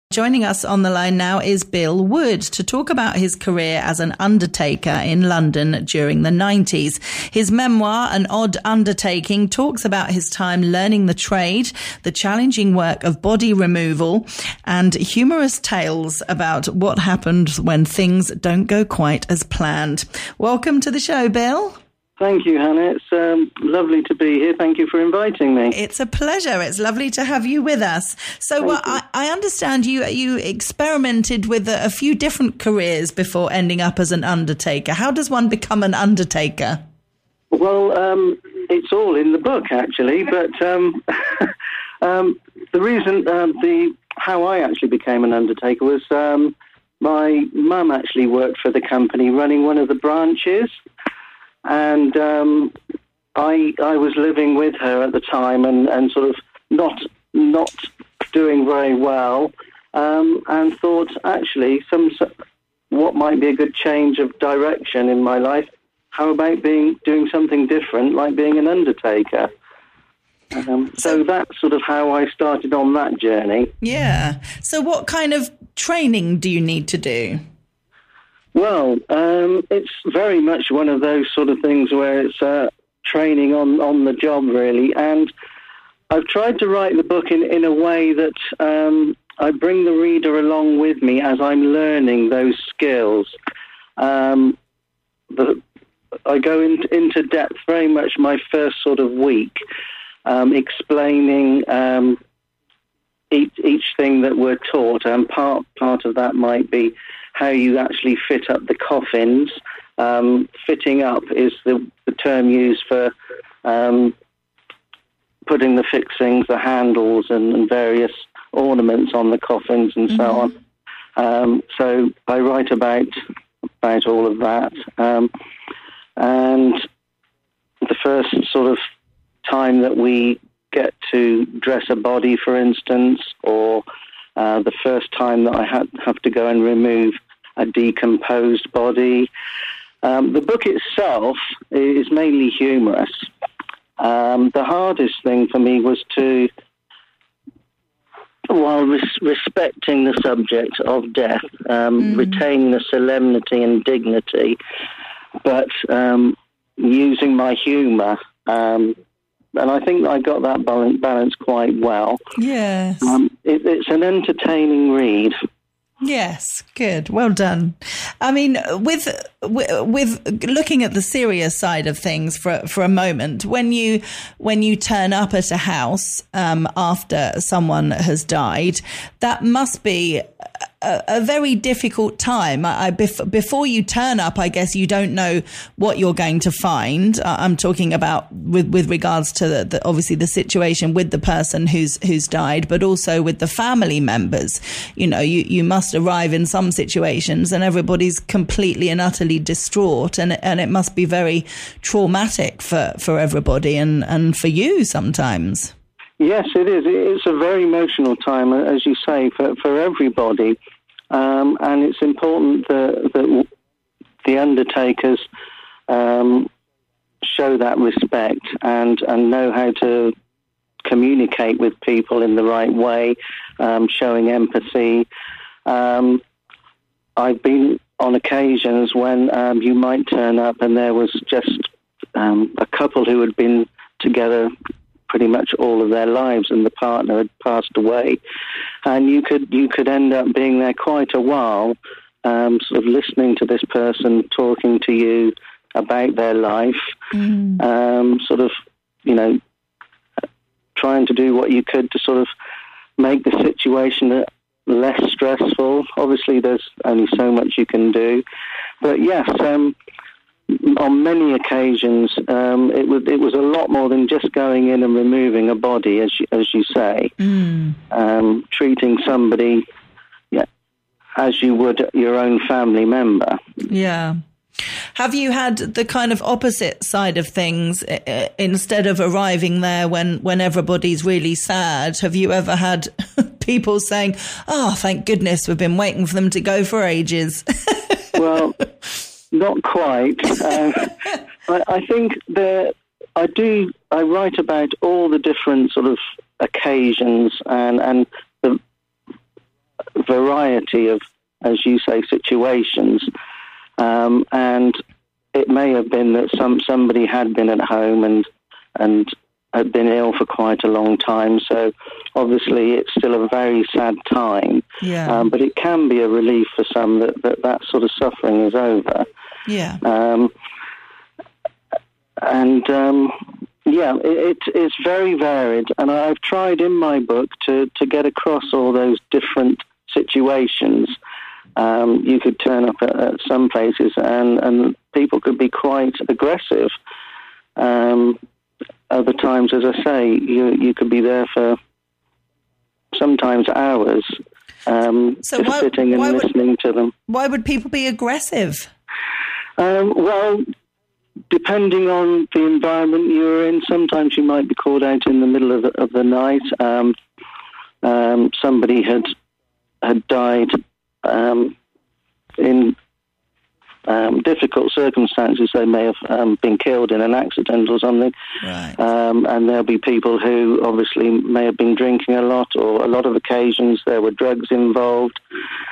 Joining us on the line now is Bill Wood to talk about his career as an undertaker in London during the 90s. His memoir, An Odd Undertaking, talks about his time learning the trade, the challenging work of body removal, and humorous tales about what happened when things don't go quite as planned. Welcome to the show, Bill. Thank you, Hannah. It's lovely to be here. Thank you for inviting me. It's a pleasure. It's lovely to have you with us. So I understand you experimented with a few different careers before ending up as an undertaker. How does one become an undertaker? Well, it's all in the book, actually. But the reason, how I actually became an undertaker was my mum actually worked for the company running one of the branches. And I was living with her at the time and sort of not doing very well, and thought actually what might be a good change of direction in my life. How about doing something different, like being an undertaker? So that's sort of how I started on that journey. Yeah. So what kind of training do you need to do? Well, it's very much one of those sort of things where it's training on the job, really. And I've tried to write the book in a way that I bring the reader along with me as I'm learning those skills. I go into depth very much my first sort of week, explaining each thing that we're taught, and part of that might be how you actually fit up the coffins. Fitting up is the term used for putting the fixings, the handles, and various ornaments on the coffins and so on. So I write about all of that. And the first sort of time that we get to dress a body, for instance, or the first time that I have to go and remove a decomposed body. The book itself is mainly humorous. The hardest thing for me was to, while respecting the subject of death, retaining the solemnity and dignity, but using my humour. And I think I got that balance quite well. Yes. It's an entertaining read. Yes, good. Well done. I mean, with looking at the serious side of things for a moment, when you turn up at a house after someone has died, that must be a very difficult time. Before you turn up, I guess you don't know what you're going to find. I'm talking about with regards to the obviously the situation with the person who's died, but also with the family members. You know, you must arrive in some situations and everybody's completely and utterly distraught, and it must be very traumatic for everybody and for you sometimes. Yes, it is. It's a very emotional time, as you say, for everybody. And it's important that the undertakers show that respect and know how to communicate with people in the right way, showing empathy. I've been on occasions when you might turn up and there was just a couple who had been together pretty much all of their lives, and the partner had passed away, and you could end up being there quite a while, sort of listening to this person talking to you about their life, sort of, you know, trying to do what you could to sort of make the situation less stressful. Obviously, there's only so much you can do, but yes. On many occasions, it was a lot more than just going in and removing a body, as you say. Treating somebody, as you would your own family member. Yeah. Have you had the kind of opposite side of things? Instead of arriving there when everybody's really sad, have you ever had people saying, "Oh, thank goodness, we've been waiting for them to go for ages"? Well, not quite. I think that I write about all the different sort of occasions and variety of, as you say, situations. And it may have been that somebody had been at home and had been ill for quite a long time. So obviously it's still a very sad time. Yeah. But it can be a relief for some that sort of suffering is over. Yeah. It's very varied. And I've tried in my book to get across all those different situations. You could turn up at some places and people could be quite aggressive. Other times, as I say, you could be there for sometimes hours, sitting and listening to them. Why would people be aggressive? Well, depending on the environment you're in, sometimes you might be called out in the middle of the night. Somebody had died in difficult circumstances. They may have been killed in an accident or something. Right. And there'll be people who obviously may have been drinking a lot, or a lot of occasions there were drugs involved.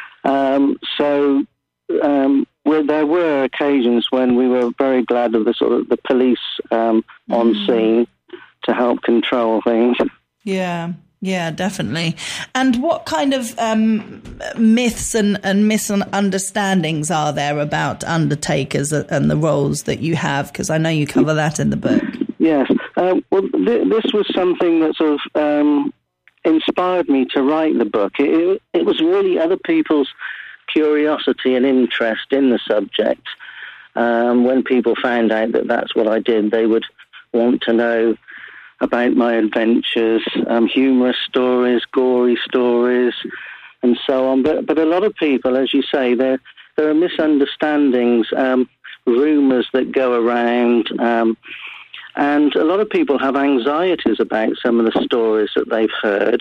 There were occasions when we were very glad of the police on scene to help control things. Yeah, definitely. And what kind of myths and misunderstandings are there about undertakers and the roles that you have? Because I know you cover that in the book. Yes. This was something that sort of inspired me to write the book. It was really other people's curiosity and interest in the subject. When people found out that that's what I did, they would want to know about my adventures, humorous stories, gory stories, and so on. But a lot of people, as you say, there are misunderstandings, rumours that go around, and a lot of people have anxieties about some of the stories that they've heard.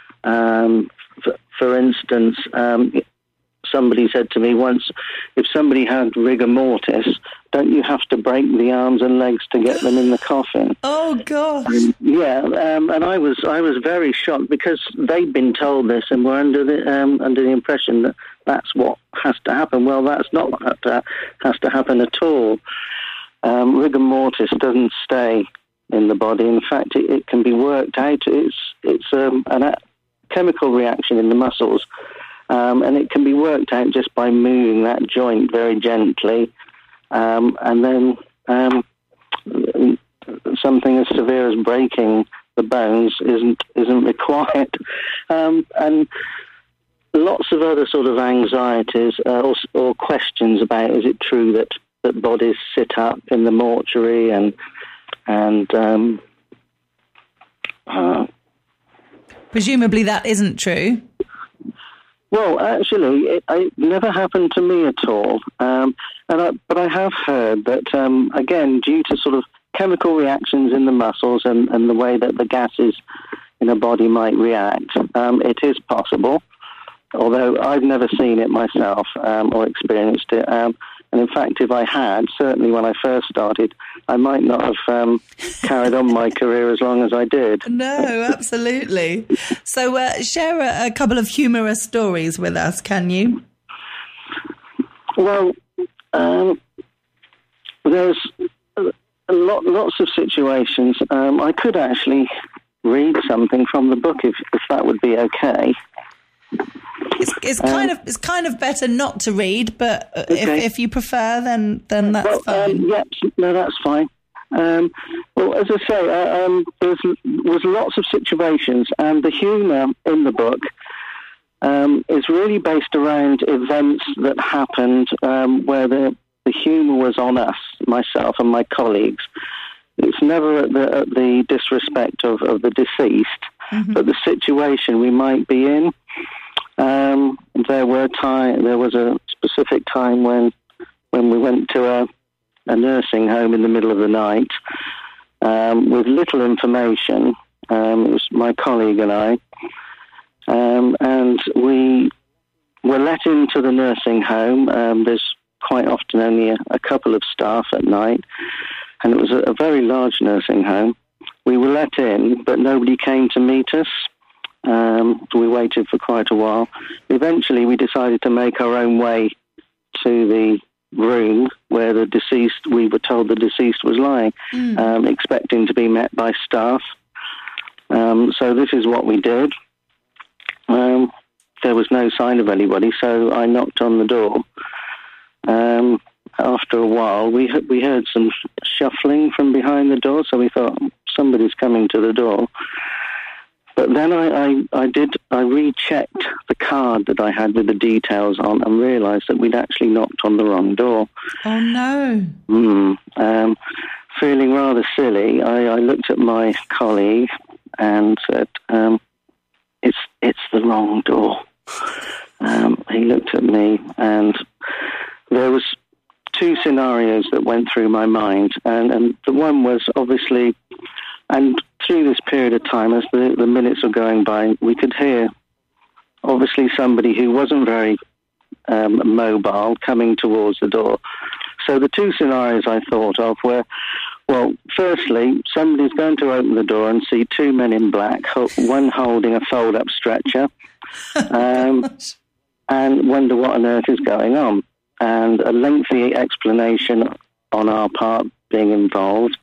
For instance, somebody said to me once, if somebody had rigor mortis, don't you have to break the arms and legs to get them in the coffin? Oh, gosh. And I was very shocked because they'd been told this and were under the impression that that's what has to happen. Well, that's not what has to happen at all. Rigor mortis doesn't stay in the body. In fact, it can be worked out. It's a chemical reaction in the muscles. And it can be worked out just by moving that joint very gently, and then something as severe as breaking the bones isn't required. And lots of other sort of anxieties or questions about, is it true that bodies sit up in the mortuary and presumably that isn't true. Well, actually, it never happened to me at all. But I have heard that, again, due to sort of chemical reactions in the muscles and the way that the gases in a body might react, it is possible, although I've never seen it myself or experienced it. And in fact, if I had, certainly when I first started, I might not have carried on my career as long as I did. No, absolutely. So share a couple of humorous stories with us, can you? Well, there's lots of situations. I could actually read something from the book if that would be okay. It's kind of better not to read, but okay. if you prefer, then that's fine. No, that's fine. Well, as I say, there was lots of situations, and the humour in the book is really based around events that happened where the humour was on us, myself and my colleagues. It's never at the disrespect of the deceased, but the situation we might be in. There was a specific time when we went to a nursing home in the middle of the night with little information. It was my colleague and I, and we were let into the nursing home. There's quite often only a couple of staff at night, and it was a very large nursing home. We were let in, but nobody came to meet us. We waited for quite a while. Eventually, we decided to make our own way to the room where we were told the deceased was lying, expecting to be met by staff. So this is what we did. There was no sign of anybody, so I knocked on the door. After a while, we heard some shuffling from behind the door, so we thought somebody's coming to the door. But then I rechecked the card that I had with the details on and realised that we'd actually knocked on the wrong door. Oh, no. Feeling rather silly, I looked at my colleague and said, it's the wrong door. He looked at me, and there was two scenarios that went through my mind. And the one was obviously... And through this period of time, as the minutes were going by, we could hear, obviously, somebody who wasn't very mobile coming towards the door. So the two scenarios I thought of were, well, firstly, somebody's going to open the door and see two men in black, one holding a fold-up stretcher, and wonder what on earth is going on. And a lengthy explanation on our part being involved.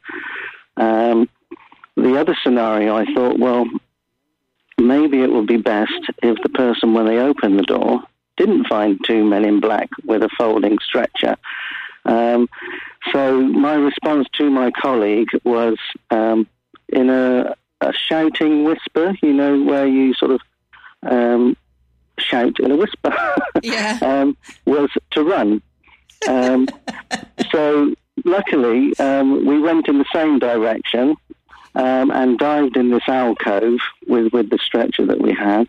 The other scenario, I thought, well, maybe it would be best if the person, when they opened the door, didn't find two men in black with a folding stretcher. So my response to my colleague was in a shouting whisper, where you sort of shout in a whisper, was to run. So luckily, we went in the same direction. And dived in this alcove with the stretcher that we had.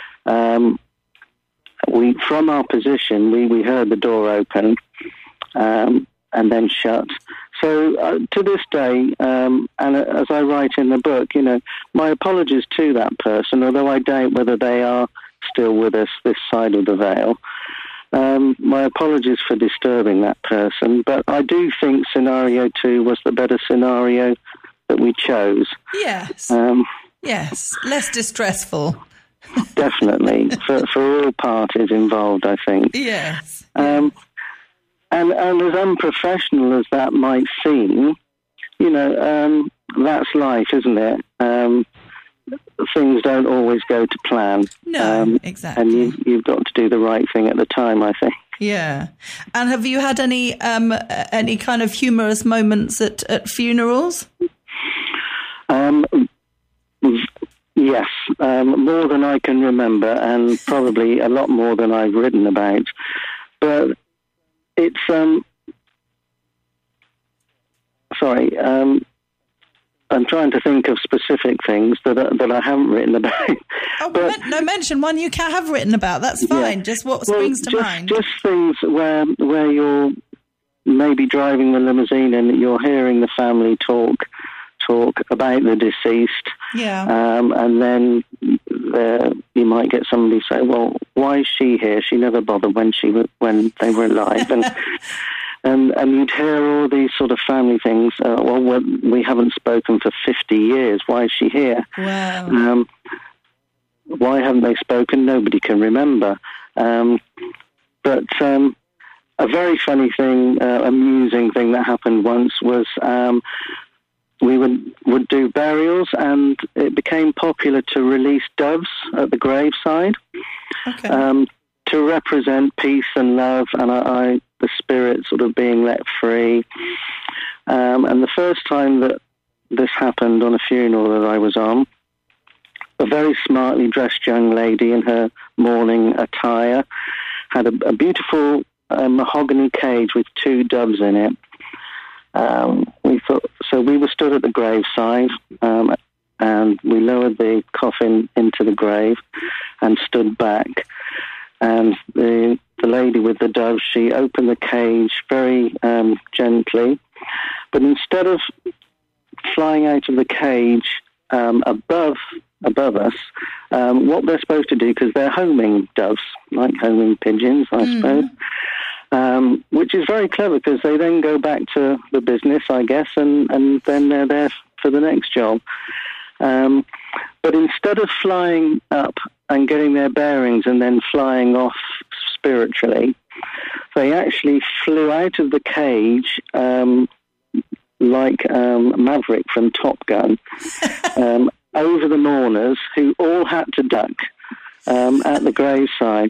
From our position, we heard the door open and then shut. So to this day, and as I write in the book, my apologies to that person, although I doubt whether they are still with us this side of the veil. My apologies for disturbing that person, but I do think scenario 2 was the better scenario that we chose. Yes. Yes. Less distressful. Definitely. for all parties involved, I think. Yes. And as unprofessional as that might seem, that's life, isn't it? Things don't always go to plan. No, exactly. And you've got to do the right thing at the time, I think. Yeah. And have you had any kind of humorous moments at funerals? Yes, more than I can remember, and probably a lot more than I've written about. But it's I'm trying to think of specific things that I haven't written about. Oh, but, no, mention one you have written about. That's fine. Yeah. Just what springs to mind. Just things where you're maybe driving the limousine and you're hearing the family talk about the deceased. Yeah. And then you might get somebody say, "Well, why is she here? She never bothered when they were alive." And you'd hear all these sort of family things. Well, we haven't spoken for 50 years. Why is she here? Wow. Why haven't they spoken? Nobody can remember. But a very funny thing, amusing thing that happened once was we would do burials, and it became popular to release doves at the graveside. Okay. To represent peace and love, and the spirit sort of being let free. And the first time that this happened on a funeral that I was on, a very smartly dressed young lady in her mourning attire had a beautiful mahogany cage with two doves in it. We were stood at the graveside, and we lowered the coffin into the grave and stood back. And the lady with the doves, she opened the cage very gently, but instead of flying out of the cage above us, what they're supposed to do, because they're homing doves, like homing pigeons, I suppose, which is very clever, because they then go back to the business, I guess, and then they're there for the next job. But instead of flying up and getting their bearings and then flying off spiritually, they actually flew out of the cage like Maverick from Top Gun over the mourners, who all had to duck at the graveside.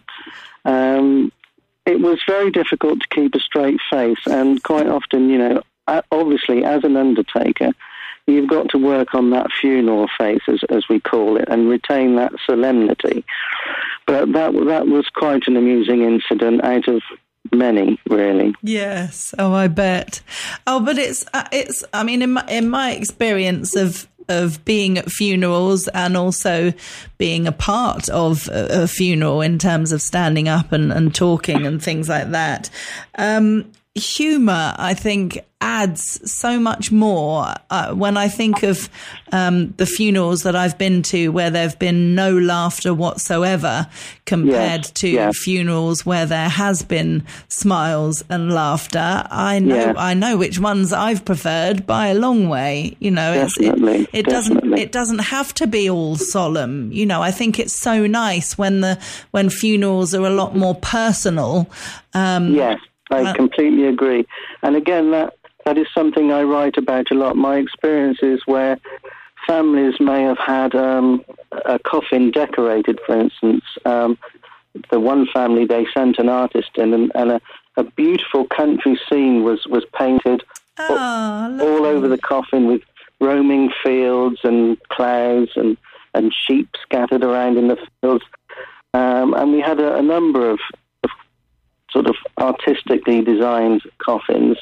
It was very difficult to keep a straight face, and quite often, you know, obviously as an undertaker, you've got to work on that funeral face, as we call it, and retain that solemnity. But that was quite an amusing incident out of many, really. Yes. Oh, I bet. Oh, but it's. I mean, in my experience of being at funerals and also being a part of a funeral in terms of standing up and talking and things like that, humour, I think, adds so much more. When I think of the funerals that I've been to where there've been no laughter whatsoever compared to funerals where there has been smiles and laughter, I know which ones I've preferred by a long way. You know, it doesn't have to be all solemn. You know, I think it's so nice when funerals are a lot more personal. Yes. I completely agree. And again, that is something I write about a lot. My experiences where families may have had a coffin decorated, for instance. The one family, they sent an artist in, and a beautiful country scene was painted all over the coffin, with roaming fields and clouds and sheep scattered around in the fields. And we had a number of sort of artistically designed coffins,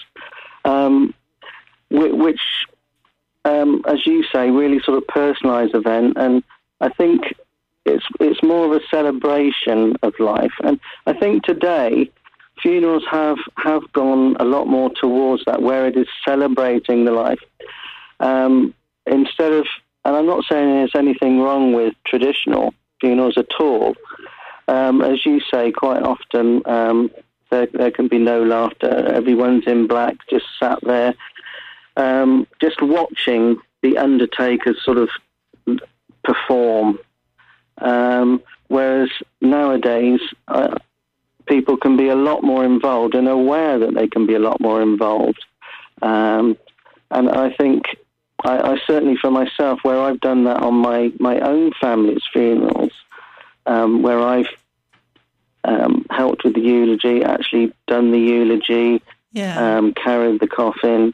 which, as you say, really sort of personalised event. And I think it's more of a celebration of life. And I think today funerals have gone a lot more towards that, where it is celebrating the life. Instead of, and I'm not saying there's anything wrong with traditional funerals at all. As you say, quite often there can be no laughter. Everyone's in black, just sat there, just watching the undertakers sort of perform. Whereas nowadays, people can be a lot more involved and aware that they can be a lot more involved. And I think, I certainly for myself, where I've done that on my own family's funerals, where I've helped with the eulogy, actually done the eulogy, carried the coffin.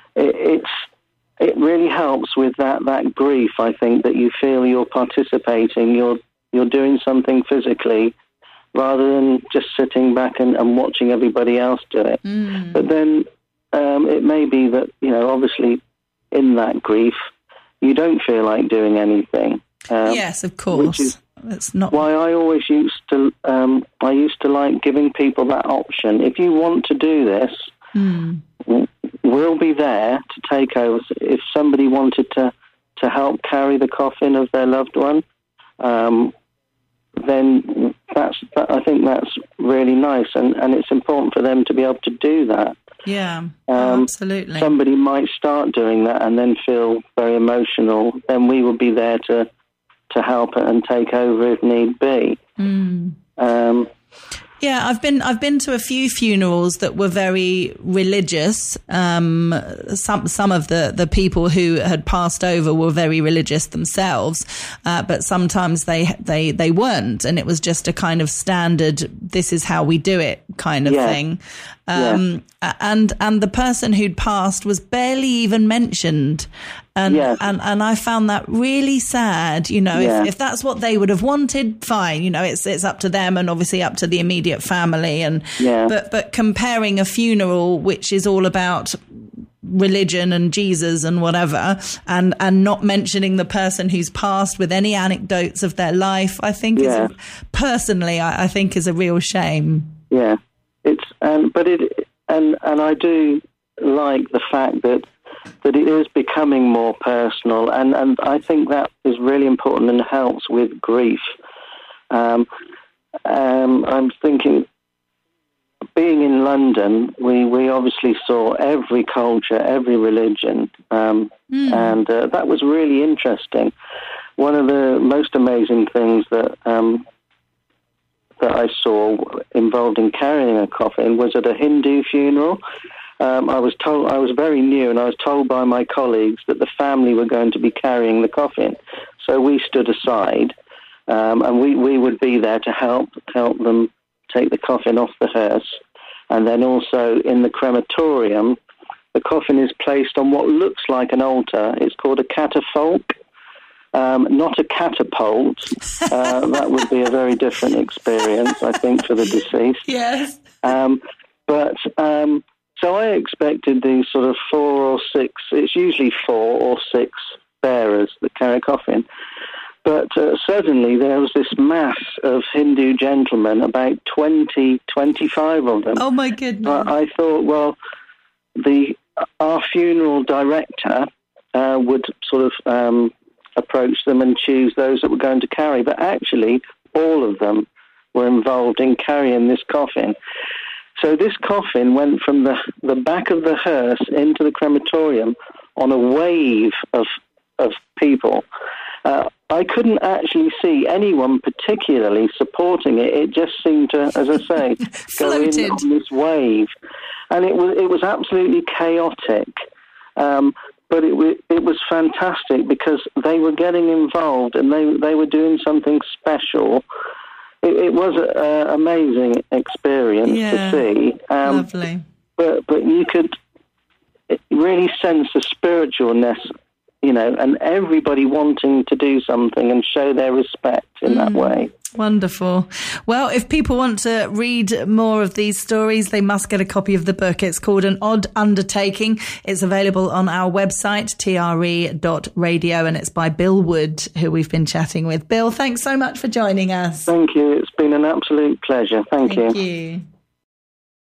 It really helps with that grief. I think that you feel you're participating, you're doing something physically, rather than just sitting back and watching everybody else do it. But then it may be that, you know, obviously in that grief, you don't feel like doing anything. Yes, of course. Which is it's not why I always used to like giving people that option. If you want to do this, we'll be there to take over. If somebody wanted to help carry the coffin of their loved one, then I think that's really nice, and it's important for them to be able to do that. Yeah, absolutely. Somebody might start doing that and then feel very emotional. Then we will be there to help and take over if need be. Yeah, I've been to a few funerals that were very religious. Some of the people who had passed over were very religious themselves, but sometimes they weren't, and it was just a kind of standard, this is how we do it kind of thing. And the person who'd passed was barely even mentioned. And I found that really sad. You know, if that's what they would have wanted, fine. You know, it's up to them, and obviously up to the immediate family. And but comparing a funeral, which is all about religion and Jesus and whatever, and not mentioning the person who's passed with any anecdotes of their life, I think personally I think is a real shame. Yeah, it's and I do like the fact that it is becoming more personal, and I think that is really important and helps with grief. I'm thinking, being in London, we obviously saw every culture, every religion, and that was really interesting. one of the most amazing things that I saw involved in carrying a coffin was at a Hindu funeral. I was very new, and I was told by my colleagues that the family were going to be carrying the coffin. So we stood aside, and we would be there to help them take the coffin off the hearse. And then also in the crematorium, the coffin is placed on what looks like an altar. It's called a catafalque. Not a catapult. That would be a very different experience, I think, for the deceased. Yes. So I expected these sort of 4 or 6, it's usually 4 or 6 bearers that carry a coffin. But suddenly there was this mass of Hindu gentlemen, about 20, 25 of them. Oh, my goodness. I thought, well, our funeral director would sort of approach them and choose those that were going to carry. But actually, all of them were involved in carrying this coffin. So this coffin went from the back of the hearse into the crematorium on a wave of people. I couldn't actually see anyone particularly supporting it. It just seemed to, as I say, go in on this wave. And it was absolutely chaotic. But it was fantastic because they were getting involved and they were doing something special. It was an amazing experience to see. Lovely. But you could really sense the spiritualness, and everybody wanting to do something and show their respect in that way. Wonderful. Well, if people want to read more of these stories, they must get a copy of the book. It's called An Odd Undertaking. It's available on our website, tre.radio, and it's by Bill Wood, who we've been chatting with. Bill, thanks so much for joining us. Thank you. It's been an absolute pleasure. Thank you. Thank you.